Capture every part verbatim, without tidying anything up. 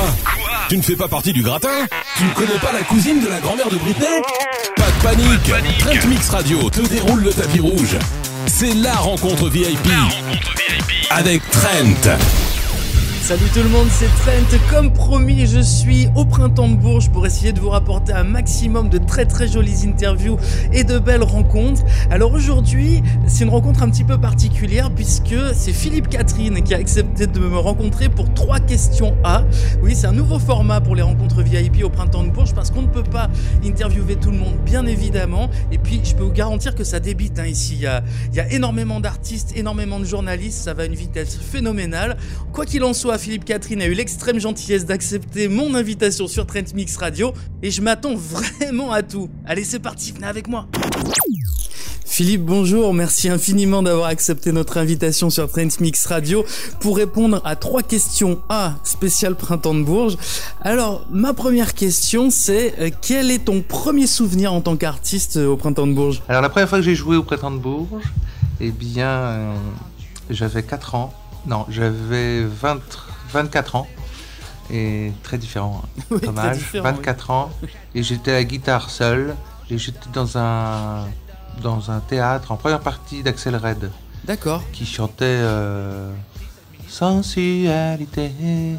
Quoi? Tu ne fais pas partie du gratin? Tu ne connais pas la cousine de la grand-mère de Britney? Pas de panique, Pas de panique. Trent Mix Radio te déroule le tapis rouge. C'est la rencontre V I P. La rencontre V I P. Avec Trent. Salut tout le monde, c'est Trent. Comme promis, je suis au Printemps de Bourges pour essayer de vous rapporter un maximum de très très jolies interviews et de belles rencontres. Alors aujourd'hui, c'est une rencontre un petit peu particulière puisque c'est Philippe Catherine qui a accepté de me rencontrer pour trois questions A. Oui, c'est un nouveau format pour les rencontres V I P au Printemps de Bourges parce qu'on ne peut pas interviewer tout le monde, bien évidemment. Et puis, je peux vous garantir que ça débite hein, ici. Il y, a, il y a énormément d'artistes, énormément de journalistes, ça va à une vitesse phénoménale. Quoi qu'il en soit, Philippe Catherine a eu l'extrême gentillesse d'accepter mon invitation sur Trent Mix Radio et je m'attends vraiment à tout. Allez, c'est parti, venez avec moi. Philippe, bonjour, merci infiniment d'avoir accepté notre invitation sur Trent Mix Radio pour répondre à trois questions A, spécial Printemps de Bourges. Alors, ma première question, c'est euh, quel est ton premier souvenir en tant qu'artiste euh, au Printemps de Bourges? Alors, la première fois que j'ai joué au Printemps de Bourges, eh bien, euh, j'avais quatre ans. Non, j'avais vingt, vingt-quatre ans. Et très différent, hein. Oui, dommage. très différent, vingt-quatre oui. ans. Et j'étais à la guitare seul. Et j'étais dans un, dans un théâtre en première partie d'Axel Red. D'accord. Qui chantait euh, Sensualité.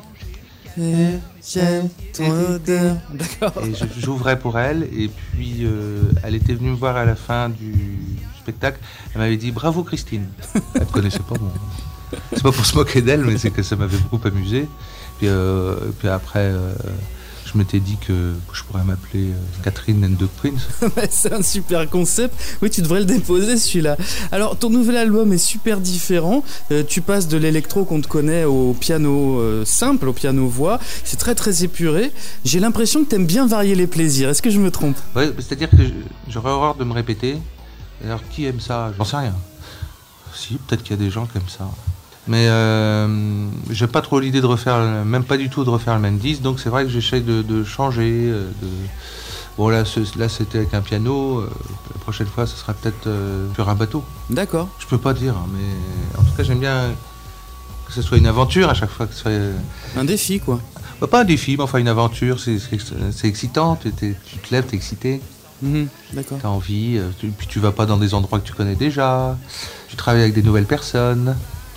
Et j'aime ton odeur. D'accord. Et je- j'ouvrais pour elle. Et puis, euh, elle était venue me voir à la fin du spectacle. Elle m'avait dit bravo Christine. Elle ne connaissait pas mon. C'est pas pour se moquer d'elle, mais c'est que ça m'avait beaucoup amusé. Puis, euh, puis après, euh, je m'étais dit que je pourrais m'appeler euh, Catherine and the Prince. C'est un super concept. Oui, tu devrais le déposer celui-là. Alors, ton nouvel album est super différent. Euh, tu passes de l'électro qu'on te connaît au piano euh, simple, au piano voix. C'est très très épuré. J'ai l'impression que t'aimes bien varier les plaisirs. Est-ce que je me trompe? Ouais, c'est-à-dire que je- j'aurais horreur de me répéter. Alors, qui aime ça? J'en sais rien. Si, peut-être qu'il y a des gens qui aiment ça. Mais euh, j'ai pas trop l'idée de refaire, le- même pas du tout de refaire le même disque, donc c'est vrai que j'essaie de, de changer. euh, De... Bon, là, ce- là c'était avec un piano. euh, La prochaine fois, ce sera peut-être euh, sur un bateau. D'accord. Je peux pas dire, hein, mais en tout cas, j'aime bien que ce soit une aventure à chaque fois, que ce soit. euh, Un défi, quoi. bah, pas un défi, mais enfin une aventure, c'est c'est- c'est excitant. t'es- t'es- Tu te lèves, t'es excité. Mhm, d'accord. T'as envie, euh, tu- puis tu vas pas dans des endroits que tu connais déjà, tu travailles avec des nouvelles personnes.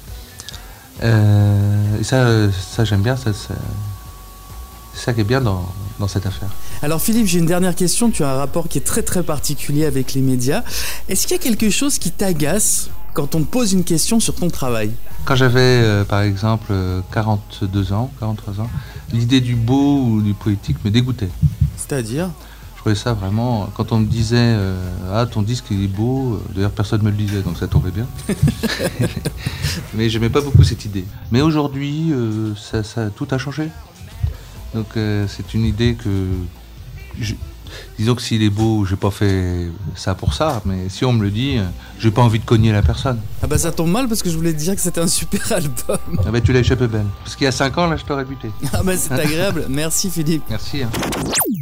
Euh, et ça, euh, ça j'aime bien, ça, ça- c'est ça qui est bien dans, dans cette affaire. Alors Philippe, j'ai une dernière question. Tu as un rapport qui est très très particulier avec les médias. Est-ce qu'il y a quelque chose qui t'agace quand on te pose une question sur ton travail? Quand j'avais euh, par exemple euh, quarante-deux ans, quarante-trois ans, l'idée du beau ou du poétique me dégoûtait. C'est-à-dire? Je trouvais ça vraiment, quand on me disait euh, ah ton disque il est beau, euh, d'ailleurs personne ne me le disait donc ça tombait bien. Mais j'aimais pas beaucoup cette idée. Mais aujourd'hui euh, ça, ça, tout a changé. Donc euh, c'est une idée que, je- disons que s'il est beau, j'ai pas fait ça pour ça, mais si on me le dit, euh, j'ai pas envie de cogner la personne. Ah bah ça tombe mal parce que je voulais te dire que c'était un super album. Ah ben tu l'as échappé belle. Parce qu'il y a cinq ans là je t'aurais buté. Ah bah c'est agréable. Merci Philippe. Merci. Hein.